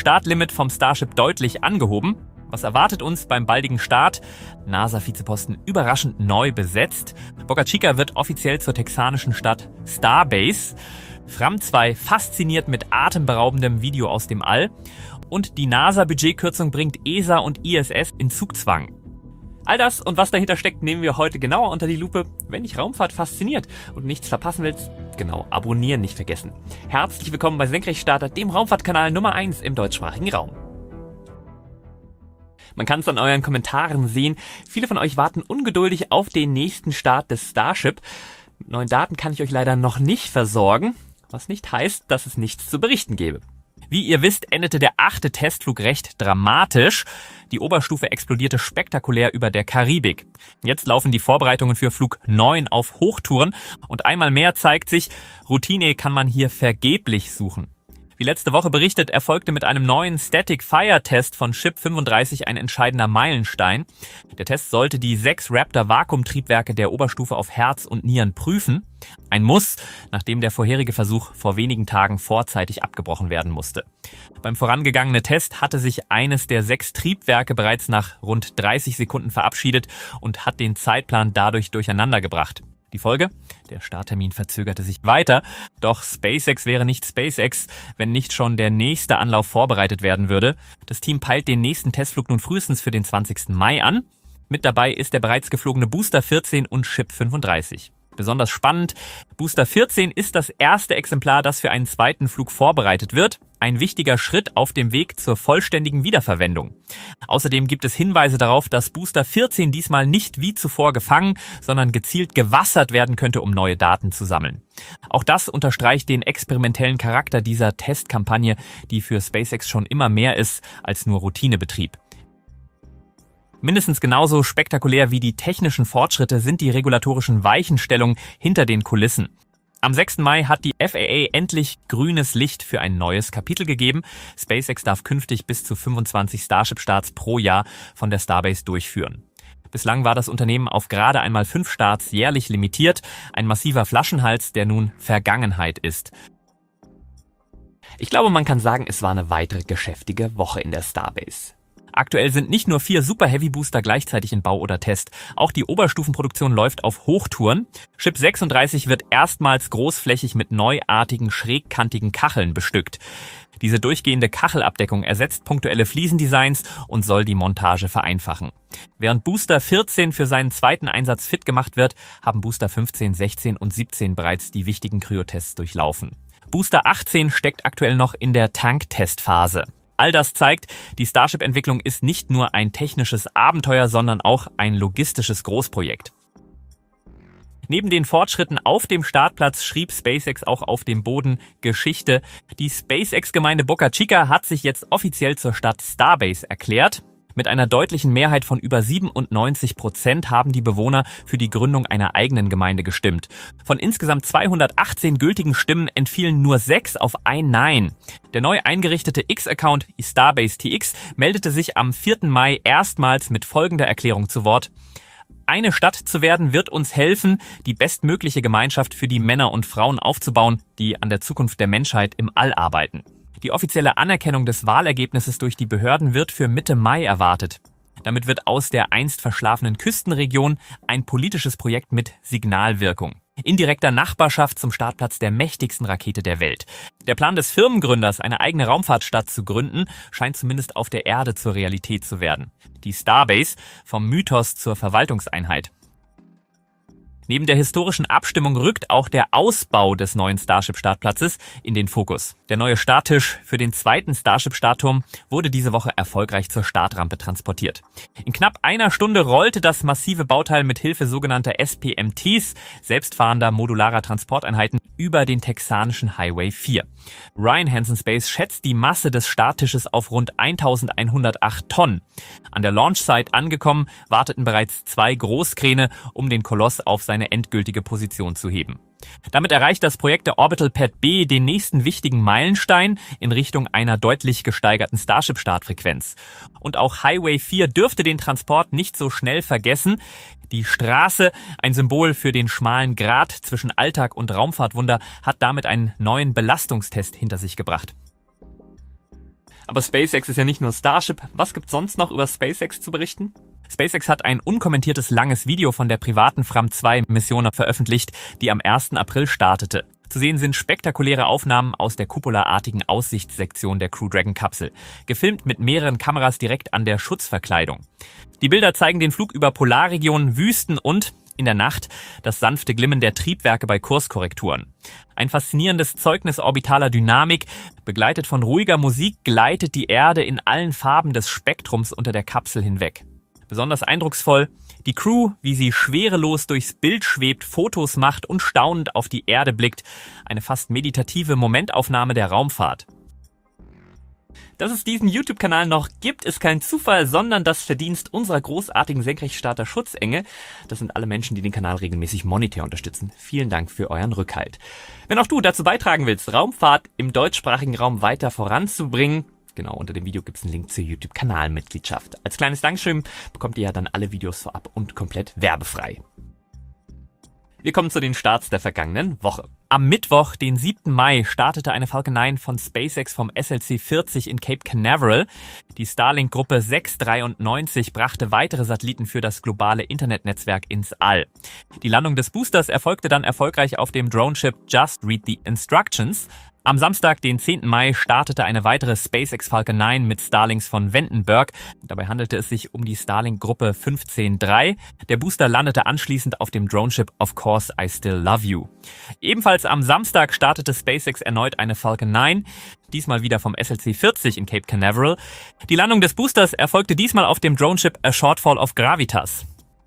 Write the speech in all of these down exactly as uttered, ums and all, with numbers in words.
Startlimit vom Starship deutlich angehoben. Was erwartet uns beim baldigen Start? NASA-Vizeposten überraschend neu besetzt. Boca Chica wird offiziell zur texanischen Stadt Starbase. Fram zwei fasziniert mit atemberaubendem Video aus dem All. Und die NASA-Budgetkürzung bringt E S A und I S S in Zugzwang. All das und was dahinter steckt, nehmen wir heute genauer unter die Lupe. Wenn dich Raumfahrt fasziniert und nichts verpassen willst, genau, abonnieren nicht vergessen. Herzlich willkommen bei Senkrechtstarter, dem Raumfahrtkanal Nummer eins im deutschsprachigen Raum. Man kann es an euren Kommentaren sehen, viele von euch warten ungeduldig auf den nächsten Start des Starship. Mit neuen Daten kann ich euch leider noch nicht versorgen, was nicht heißt, dass es nichts zu berichten gäbe. Wie ihr wisst, endete der achte Testflug recht dramatisch. Die Oberstufe explodierte spektakulär über der Karibik. Jetzt laufen die Vorbereitungen für Flug neun auf Hochtouren und einmal mehr zeigt sich, Routine kann man hier vergeblich suchen. Wie letzte Woche berichtet, erfolgte mit einem neuen Static Fire Test von Ship fünfunddreißig ein entscheidender Meilenstein. Der Test sollte die sechs Raptor-Vakuumtriebwerke der Oberstufe auf Herz und Nieren prüfen. Ein Muss, nachdem der vorherige Versuch vor wenigen Tagen vorzeitig abgebrochen werden musste. Beim vorangegangenen Test hatte sich eines der sechs Triebwerke bereits nach rund dreißig Sekunden verabschiedet und hat den Zeitplan dadurch durcheinander gebracht. Die Folge? Der Starttermin verzögerte sich weiter, doch SpaceX wäre nicht SpaceX, wenn nicht schon der nächste Anlauf vorbereitet werden würde. Das Team peilt den nächsten Testflug nun frühestens für den zwanzigsten Mai an. Mit dabei ist der bereits geflogene Booster vierzehn und Ship fünfunddreißig. Besonders spannend, Booster vierzehn ist das erste Exemplar, das für einen zweiten Flug vorbereitet wird. Ein wichtiger Schritt auf dem Weg zur vollständigen Wiederverwendung. Außerdem gibt es Hinweise darauf, dass Booster vierzehn diesmal nicht wie zuvor gefangen, sondern gezielt gewassert werden könnte, um neue Daten zu sammeln. Auch das unterstreicht den experimentellen Charakter dieser Testkampagne, die für SpaceX schon immer mehr ist als nur Routinebetrieb. Mindestens genauso spektakulär wie die technischen Fortschritte sind die regulatorischen Weichenstellungen hinter den Kulissen. Am sechsten Mai hat die F A A endlich grünes Licht für ein neues Kapitel gegeben. SpaceX darf künftig bis zu fünfundzwanzig Starship-Starts pro Jahr von der Starbase durchführen. Bislang war das Unternehmen auf gerade einmal fünf Starts jährlich limitiert, ein massiver Flaschenhals, der nun Vergangenheit ist. Ich glaube, man kann sagen, es war eine weitere geschäftige Woche in der Starbase. Aktuell sind nicht nur vier Super-Heavy-Booster gleichzeitig in Bau oder Test. Auch die Oberstufenproduktion läuft auf Hochtouren. Ship sechsunddreißig wird erstmals großflächig mit neuartigen, schrägkantigen Kacheln bestückt. Diese durchgehende Kachelabdeckung ersetzt punktuelle Fliesendesigns und soll die Montage vereinfachen. Während Booster vierzehn für seinen zweiten Einsatz fit gemacht wird, haben Booster fünfzehn, sechzehn und siebzehn bereits die wichtigen Kryotests durchlaufen. Booster achtzehn steckt aktuell noch in der Tanktestphase. All das zeigt, die Starship-Entwicklung ist nicht nur ein technisches Abenteuer, sondern auch ein logistisches Großprojekt. Neben den Fortschritten auf dem Startplatz schrieb SpaceX auch auf dem Boden Geschichte. Die SpaceX-Gemeinde Boca Chica hat sich jetzt offiziell zur Stadt Starbase erklärt. Mit einer deutlichen Mehrheit von über siebenundneunzig Prozent haben die Bewohner für die Gründung einer eigenen Gemeinde gestimmt. Von insgesamt zweihundertachtzehn gültigen Stimmen entfielen nur sechs auf ein Nein. Der neu eingerichtete X-Account Starbase T X meldete sich am vierten Mai erstmals mit folgender Erklärung zu Wort. Eine Stadt zu werden wird uns helfen, die bestmögliche Gemeinschaft für die Männer und Frauen aufzubauen, die an der Zukunft der Menschheit im All arbeiten. Die offizielle Anerkennung des Wahlergebnisses durch die Behörden wird für Mitte Mai erwartet. Damit wird aus der einst verschlafenen Küstenregion ein politisches Projekt mit Signalwirkung. In direkter Nachbarschaft zum Startplatz der mächtigsten Rakete der Welt. Der Plan des Firmengründers, eine eigene Raumfahrtstadt zu gründen, scheint zumindest auf der Erde zur Realität zu werden. Die Starbase vom Mythos zur Verwaltungseinheit. Neben der historischen Abstimmung rückt auch der Ausbau des neuen Starship-Startplatzes in den Fokus. Der neue Starttisch für den zweiten Starship-Startturm wurde diese Woche erfolgreich zur Startrampe transportiert. In knapp einer Stunde rollte das massive Bauteil mit Hilfe sogenannter S P M Ts, selbstfahrender modularer Transporteinheiten, über den texanischen Highway vier. Ryan Hansen Space schätzt die Masse des Starttisches auf rund eintausendeinhundertacht Tonnen. An der Launchsite angekommen, warteten bereits zwei Großkräne, um den Koloss auf seine endgültige Position zu heben. Damit erreicht das Projekt der Orbital Pad B den nächsten wichtigen Meilenstein in Richtung einer deutlich gesteigerten Starship-Startfrequenz. Und auch Highway vier dürfte den Transport nicht so schnell vergessen. Die Straße, ein Symbol für den schmalen Grat zwischen Alltag und Raumfahrtwunder, hat damit einen neuen Belastungstest hinter sich gebracht. Aber SpaceX ist ja nicht nur Starship. Was gibt's sonst noch über SpaceX zu berichten? SpaceX hat ein unkommentiertes langes Video von der privaten Fram zwei Mission veröffentlicht, die am ersten April startete. Zu sehen sind spektakuläre Aufnahmen aus der kupolaartigen Aussichtssektion der Crew Dragon Kapsel, gefilmt mit mehreren Kameras direkt an der Schutzverkleidung. Die Bilder zeigen den Flug über Polarregionen, Wüsten und in der Nacht das sanfte Glimmen der Triebwerke bei Kurskorrekturen. Ein faszinierendes Zeugnis orbitaler Dynamik, begleitet von ruhiger Musik, gleitet die Erde in allen Farben des Spektrums unter der Kapsel hinweg. Besonders eindrucksvoll die Crew, wie sie schwerelos durchs Bild schwebt, Fotos macht und staunend auf die Erde blickt. Eine fast meditative Momentaufnahme der Raumfahrt. Dass es diesen YouTube-Kanal noch gibt, ist kein Zufall, sondern das Verdienst unserer großartigen Senkrechtstarter Schutzengel. Das sind alle Menschen, die den Kanal regelmäßig monetär unterstützen. Vielen Dank für euren Rückhalt. Wenn auch du dazu beitragen willst, Raumfahrt im deutschsprachigen Raum weiter voranzubringen, genau, unter dem Video gibt es einen Link zur YouTube-Kanalmitgliedschaft. Als kleines Dankeschön bekommt ihr ja dann alle Videos vorab und komplett werbefrei. Wir kommen zu den Starts der vergangenen Woche. Am Mittwoch, den siebten Mai, startete eine Falcon neun von SpaceX vom S L C vierzig in Cape Canaveral. Die Starlink-Gruppe sechs dreiundneunzig brachte weitere Satelliten für das globale Internetnetzwerk ins All. Die Landung des Boosters erfolgte dann erfolgreich auf dem Droneship Just Read the Instructions. Am Samstag, den zehnten Mai, startete eine weitere SpaceX Falcon neun mit Starlinks von Vandenberg. Dabei handelte es sich um die Starlink-Gruppe fünfzehn drei. Der Booster landete anschließend auf dem Droneship Of Course I Still Love You. Ebenfalls am Samstag startete SpaceX erneut eine Falcon neun, diesmal wieder vom S L C vierzig in Cape Canaveral. Die Landung des Boosters erfolgte diesmal auf dem Droneship A Shortfall of Gravitas.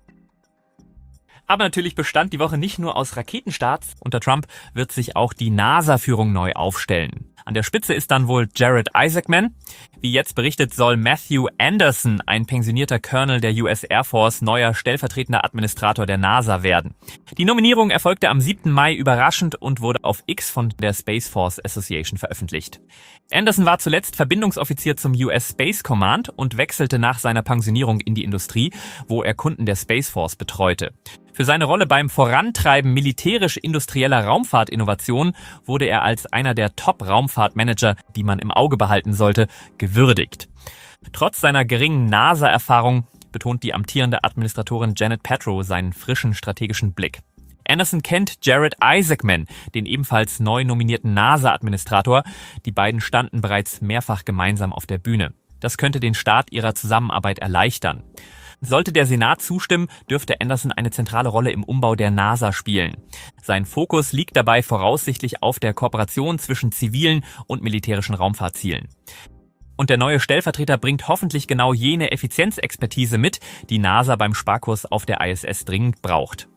Aber natürlich bestand die Woche nicht nur aus Raketenstarts. Unter Trump wird sich auch die NASA-Führung neu aufstellen. An der Spitze ist dann wohl Jared Isaacman. Wie jetzt berichtet, soll Matthew Anderson, ein pensionierter Colonel der U S Air Force, neuer stellvertretender Administrator der NASA werden. Die Nominierung erfolgte am siebten Mai überraschend und wurde auf X von der Space Force Association veröffentlicht. Anderson war zuletzt Verbindungsoffizier zum U S Space Command und wechselte nach seiner Pensionierung in die Industrie, wo er Kunden der Space Force betreute. Für seine Rolle beim Vorantreiben militärisch-industrieller Raumfahrtinnovation wurde er als einer der Top-Raumfahrtmanager, die man im Auge behalten sollte, gewürdigt. Trotz seiner geringen NASA-Erfahrung betont die amtierende Administratorin Janet Petrow seinen frischen strategischen Blick. Anderson kennt Jared Isaacman, den ebenfalls neu nominierten NASA-Administrator. Die beiden standen bereits mehrfach gemeinsam auf der Bühne. Das könnte den Start ihrer Zusammenarbeit erleichtern. Sollte der Senat zustimmen, dürfte Anderson eine zentrale Rolle im Umbau der NASA spielen. Sein Fokus liegt dabei voraussichtlich auf der Kooperation zwischen zivilen und militärischen Raumfahrtzielen. Und der neue Stellvertreter bringt hoffentlich genau jene Effizienzexpertise mit, die NASA beim Sparkurs auf der I S S dringend braucht.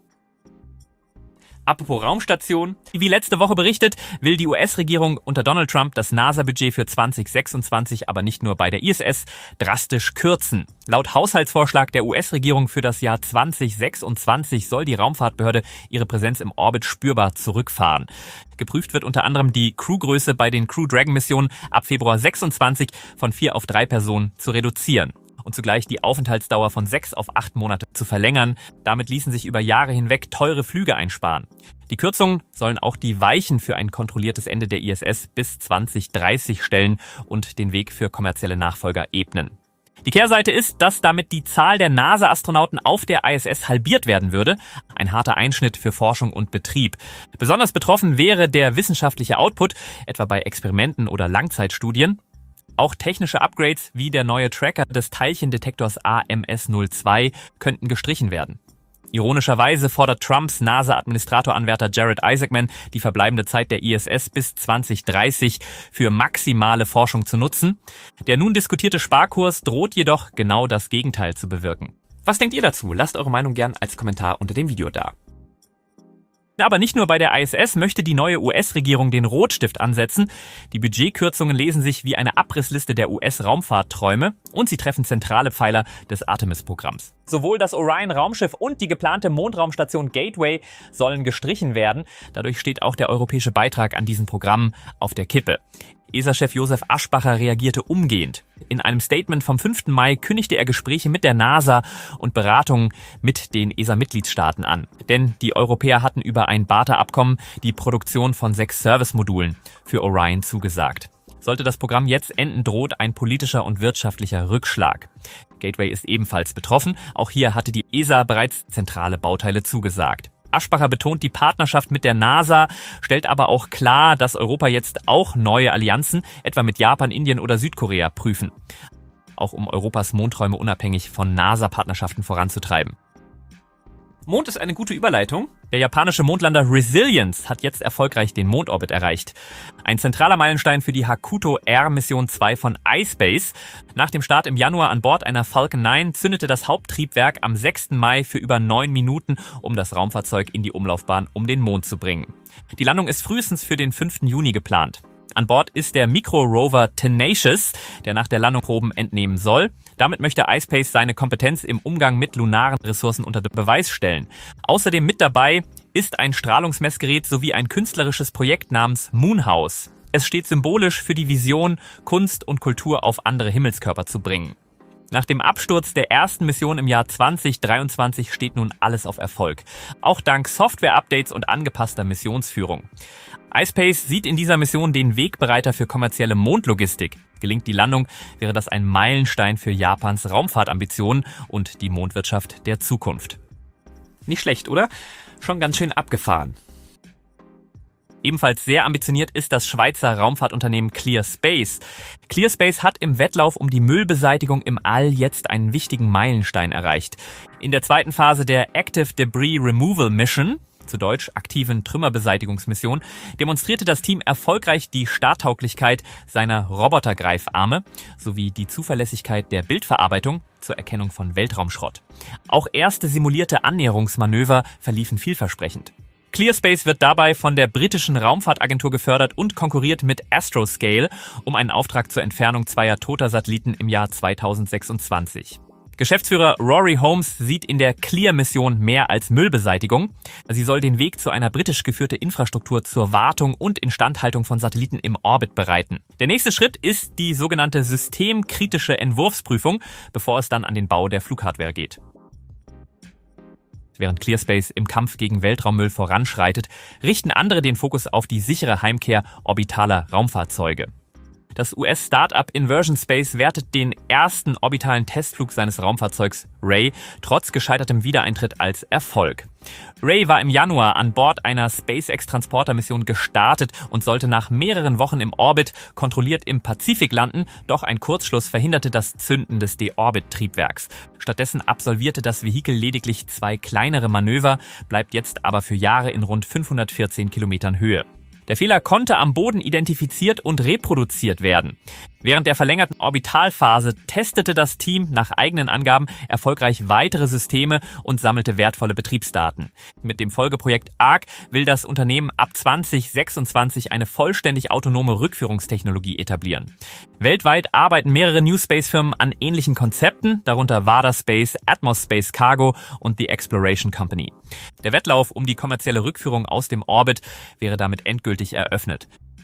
Apropos Raumstation. Wie letzte Woche berichtet, will die U S-Regierung unter Donald Trump das NASA-Budget für zwanzig sechsundzwanzig, aber nicht nur bei der I S S, drastisch kürzen. Laut Haushaltsvorschlag der U S-Regierung für das Jahr zwanzig sechsundzwanzig soll die Raumfahrtbehörde ihre Präsenz im Orbit spürbar zurückfahren. Geprüft wird unter anderem die Crewgröße bei den Crew Dragon-Missionen ab Februar sechsundzwanzig von vier auf drei Personen zu reduzieren und zugleich die Aufenthaltsdauer von sechs auf acht Monate zu verlängern. Damit ließen sich über Jahre hinweg teure Flüge einsparen. Die Kürzungen sollen auch die Weichen für ein kontrolliertes Ende der I S S bis zwanzig dreißig stellen und den Weg für kommerzielle Nachfolger ebnen. Die Kehrseite ist, dass damit die Zahl der NASA-Astronauten auf der I S S halbiert werden würde. Ein harter Einschnitt für Forschung und Betrieb. Besonders betroffen wäre der wissenschaftliche Output, etwa bei Experimenten oder Langzeitstudien. Auch technische Upgrades wie der neue Tracker des Teilchendetektors A M S null zwei könnten gestrichen werden. Ironischerweise fordert Trumps NASA-Administratoranwärter Jared Isaacman, die verbleibende Zeit der I S S bis zwanzig dreißig für maximale Forschung zu nutzen. Der nun diskutierte Sparkurs droht jedoch genau das Gegenteil zu bewirken. Was denkt ihr dazu? Lasst eure Meinung gern als Kommentar unter dem Video da. Aber nicht nur bei der I S S möchte die neue U S-Regierung den Rotstift ansetzen. Die Budgetkürzungen lesen sich wie eine Abrissliste der U S-Raumfahrtträume und sie treffen zentrale Pfeiler des Artemis-Programms. Sowohl das Orion-Raumschiff und die geplante Mondraumstation Gateway sollen gestrichen werden. Dadurch steht auch der europäische Beitrag an diesen Programmen auf der Kippe. E S A-Chef Josef Aschbacher reagierte umgehend. In einem Statement vom fünften Mai kündigte er Gespräche mit der NASA und Beratungen mit den E S A-Mitgliedstaaten an. Denn die Europäer hatten über ein Barter-Abkommen die Produktion von sechs Servicemodulen für Orion zugesagt. Sollte das Programm jetzt enden, droht ein politischer und wirtschaftlicher Rückschlag. Gateway ist ebenfalls betroffen. Auch hier hatte die E S A bereits zentrale Bauteile zugesagt. Aschbacher betont die Partnerschaft mit der NASA, stellt aber auch klar, dass Europa jetzt auch neue Allianzen, etwa mit Japan, Indien oder Südkorea, prüfen. Auch um Europas Mondträume unabhängig von NASA-Partnerschaften voranzutreiben. Mond ist eine gute Überleitung. Der japanische Mondlander Resilience hat jetzt erfolgreich den Mondorbit erreicht. Ein zentraler Meilenstein für die Hakuto R Mission zwei von iSpace. Nach dem Start im Januar an Bord einer Falcon neun zündete das Haupttriebwerk am sechsten Mai für über neun Minuten, um das Raumfahrzeug in die Umlaufbahn um den Mond zu bringen. Die Landung ist frühestens für den fünften Juni geplant. An Bord ist der Mikro-Rover Tenacious, der nach der Landung Proben entnehmen soll. Damit möchte iSpace seine Kompetenz im Umgang mit lunaren Ressourcen unter Beweis stellen. Außerdem mit dabei ist ein Strahlungsmessgerät sowie ein künstlerisches Projekt namens Moonhouse. Es steht symbolisch für die Vision, Kunst und Kultur auf andere Himmelskörper zu bringen. Nach dem Absturz der ersten Mission im Jahr zwanzig dreiundzwanzig steht nun alles auf Erfolg. Auch dank Software-Updates und angepasster Missionsführung. iSpace sieht in dieser Mission den Wegbereiter für kommerzielle Mondlogistik. Gelingt die Landung, wäre das ein Meilenstein für Japans Raumfahrtambitionen und die Mondwirtschaft der Zukunft. Nicht schlecht, oder? Schon ganz schön abgefahren. Ebenfalls sehr ambitioniert ist das Schweizer Raumfahrtunternehmen ClearSpace. ClearSpace hat im Wettlauf um die Müllbeseitigung im All jetzt einen wichtigen Meilenstein erreicht. In der zweiten Phase der Active Debris Removal Mission, zu Deutsch aktiven Trümmerbeseitigungsmission, demonstrierte das Team erfolgreich die Starttauglichkeit seiner Robotergreifarme sowie die Zuverlässigkeit der Bildverarbeitung zur Erkennung von Weltraumschrott. Auch erste simulierte Annäherungsmanöver verliefen vielversprechend. ClearSpace wird dabei von der britischen Raumfahrtagentur gefördert und konkurriert mit Astroscale um einen Auftrag zur Entfernung zweier toter Satelliten im Jahr zweitausendsechsundzwanzig. Geschäftsführer Rory Holmes sieht in der Clear-Mission mehr als Müllbeseitigung. Sie soll den Weg zu einer britisch geführten Infrastruktur zur Wartung und Instandhaltung von Satelliten im Orbit bereiten. Der nächste Schritt ist die sogenannte systemkritische Entwurfsprüfung, bevor es dann an den Bau der Flughardware geht. Während ClearSpace im Kampf gegen Weltraummüll voranschreitet, richten andere den Fokus auf die sichere Heimkehr orbitaler Raumfahrzeuge. Das U S-Startup Inversion Space wertet den ersten orbitalen Testflug seines Raumfahrzeugs Ray trotz gescheitertem Wiedereintritt als Erfolg. Ray war im Januar an Bord einer SpaceX-Transporter-Mission gestartet und sollte nach mehreren Wochen im Orbit kontrolliert im Pazifik landen, doch ein Kurzschluss verhinderte das Zünden des Deorbit-Triebwerks. Stattdessen absolvierte das Vehikel lediglich zwei kleinere Manöver, bleibt jetzt aber für Jahre in rund fünfhundertvierzehn Kilometern Höhe. Der Fehler konnte am Boden identifiziert und reproduziert werden. Während der verlängerten Orbitalphase testete das Team nach eigenen Angaben erfolgreich weitere Systeme und sammelte wertvolle Betriebsdaten. Mit dem Folgeprojekt Arc will das Unternehmen ab zwanzig sechsundzwanzig eine vollständig autonome Rückführungstechnologie etablieren. Weltweit arbeiten mehrere New Space-Firmen an ähnlichen Konzepten, darunter Vada Space, Atmos Space Cargo und The Exploration Company. Der Wettlauf um die kommerzielle Rückführung aus dem Orbit wäre damit endgültig eröffnet.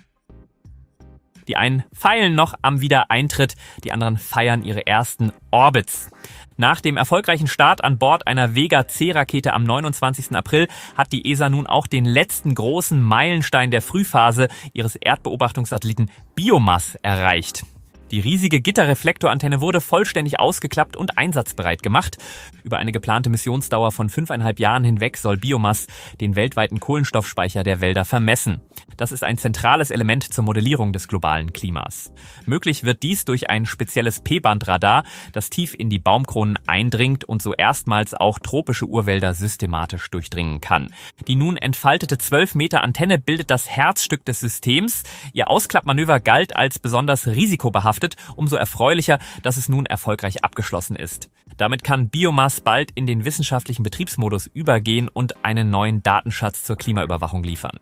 Die einen feilen noch am Wiedereintritt, die anderen feiern ihre ersten Orbits. Nach dem erfolgreichen Start an Bord einer Vega-C-Rakete am neunundzwanzigsten April hat die E S A nun auch den letzten großen Meilenstein der Frühphase ihres Erdbeobachtungssatelliten BioMass erreicht. Die riesige Gitterreflektorantenne wurde vollständig ausgeklappt und einsatzbereit gemacht. Über eine geplante Missionsdauer von fünfeinhalb Jahren hinweg soll BioMass den weltweiten Kohlenstoffspeicher der Wälder vermessen. Das ist ein zentrales Element zur Modellierung des globalen Klimas. Möglich wird dies durch ein spezielles P-Band-Radar, das tief in die Baumkronen eindringt und so erstmals auch tropische Urwälder systematisch durchdringen kann. Die nun entfaltete zwölf Meter Antenne bildet das Herzstück des Systems. Ihr Ausklappmanöver galt als besonders risikobehaftet. Umso erfreulicher, dass es nun erfolgreich abgeschlossen ist. Damit kann BioMass bald in den wissenschaftlichen Betriebsmodus übergehen und einen neuen Datenschatz zur Klimaüberwachung liefern.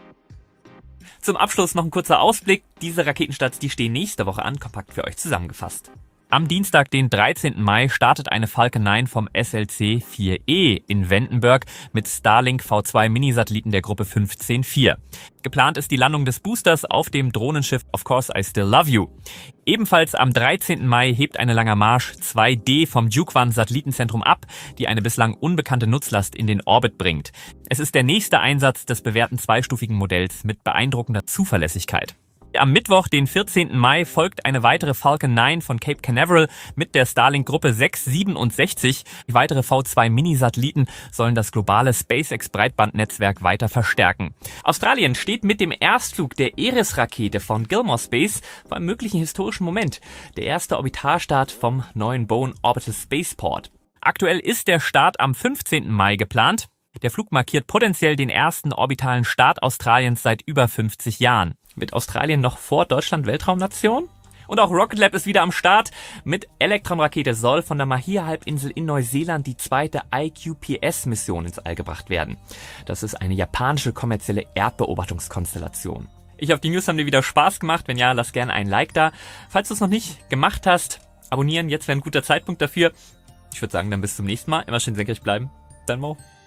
Zum Abschluss noch ein kurzer Ausblick. Diese Raketenstarts, die stehen nächste Woche an, kompakt für euch zusammengefasst. Am Dienstag, den dreizehnten Mai, startet eine Falcon neun vom S L C vier E in Vandenberg mit Starlink V zwei Minisatelliten der Gruppe fünfzehn vier. Geplant ist die Landung des Boosters auf dem Drohnenschiff Of Course I Still Love You. Ebenfalls am dreizehnten Mai hebt eine Langer Marsch zwei D vom Jiuquan-Satellitenzentrum ab, die eine bislang unbekannte Nutzlast in den Orbit bringt. Es ist der nächste Einsatz des bewährten zweistufigen Modells mit beeindruckender Zuverlässigkeit. Am Mittwoch, den vierzehnten Mai, folgt eine weitere Falcon neun von Cape Canaveral mit der Starlink-Gruppe sechs siebenundsechzig. Weitere V zwei Mini-Satelliten sollen das globale SpaceX-Breitbandnetzwerk weiter verstärken. Australien steht mit dem Erstflug der Eris-Rakete von Gilmour Space vor einem möglichen historischen Moment. Der erste Orbitalstart vom neuen Bowen Orbital Spaceport. Aktuell ist der Start am fünfzehnten Mai geplant. Der Flug markiert potenziell den ersten orbitalen Start Australiens seit über fünfzig Jahren. Wird Australien noch vor Deutschland Weltraumnation? Und auch Rocket Lab ist wieder am Start. Mit Elektron-Rakete soll von der Mahia-Halbinsel in Neuseeland die zweite I Q P S-Mission ins All gebracht werden. Das ist eine japanische kommerzielle Erdbeobachtungskonstellation. Ich hoffe, die News haben dir wieder Spaß gemacht. Wenn ja, lass gerne ein Like da. Falls du es noch nicht gemacht hast, abonnieren, jetzt wäre ein guter Zeitpunkt dafür. Ich würde sagen, dann bis zum nächsten Mal. Immer schön senkrecht bleiben. Dein Mo.